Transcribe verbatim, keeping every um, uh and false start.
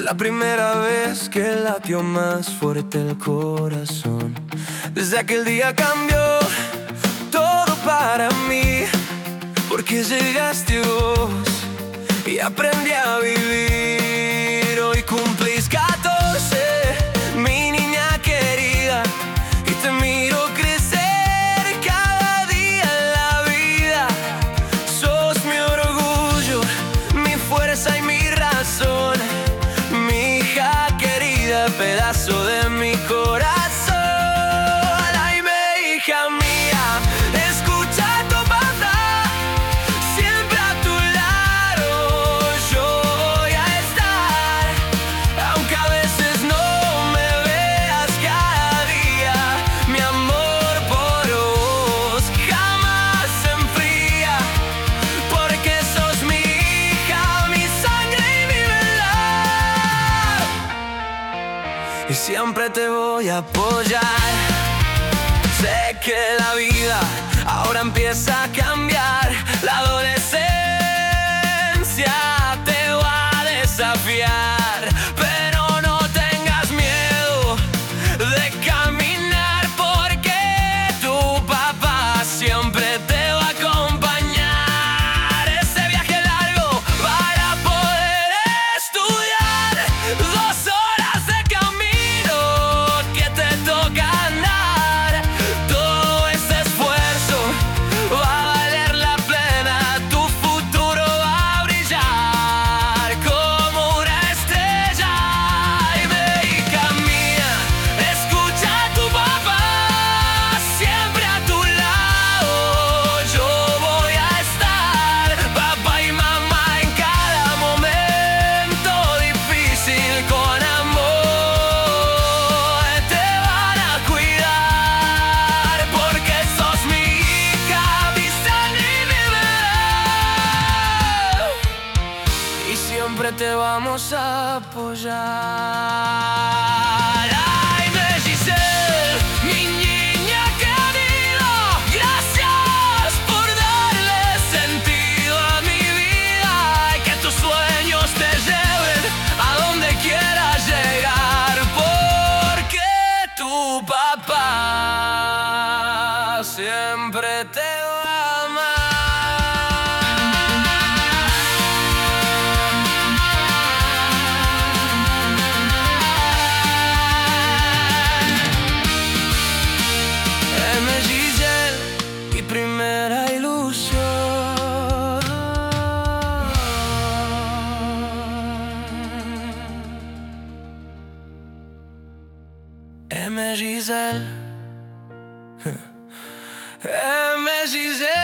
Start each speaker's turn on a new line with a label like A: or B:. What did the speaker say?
A: La primera vez que latió más fuerte el corazón. Desde aquel día cambió todo para mí, porque llegaste vos y aprendí a vivir. Hoy cumplís catorce, mi niña querida, y te miro crecer cada día en la vida. Sos mi orgullo, mi fuerza y mi razón, mi hija querida, pedazo de mi corazón. Ay, mi hija mía, escucha a tu papá, siempre a tu lado yo voy a estar. Aunque a veces no me veas cada día, mi amor por vos jamás se enfría, porque sos mi hija, mi sangre y mi verdad. Y siempre te voy a apoyar. Sé que la vida ahora empieza a cambiar. La adolescencia te va a desafiar, pero no tengas miedo de caminar, porque tu papá siempre te va a acompañar. Ese viaje largo para poder estudiar, dos horas de camino que te toca andar. Todo ese esfuerzo va a valer la pena, tu futuro va a brillar como una estrella. Ay, mi hija mía, escucha a tu papá, siempre a tu lado yo voy a estar. Papá y mamá en cada momento difícil, con amor te van a cuidar, porque sos mi hija, mi sangre y mi verdad. Y siempre te vamos a apoyar. Ay, mi Giselle, mi niña querida, gracias por darle sentido a mi vida, y que tus sueños te lleven a donde quieras llegar, porque tu papá siempre te va a amar. M. Giselle, mi primera ilusión. M. Giselle, M. Giselle.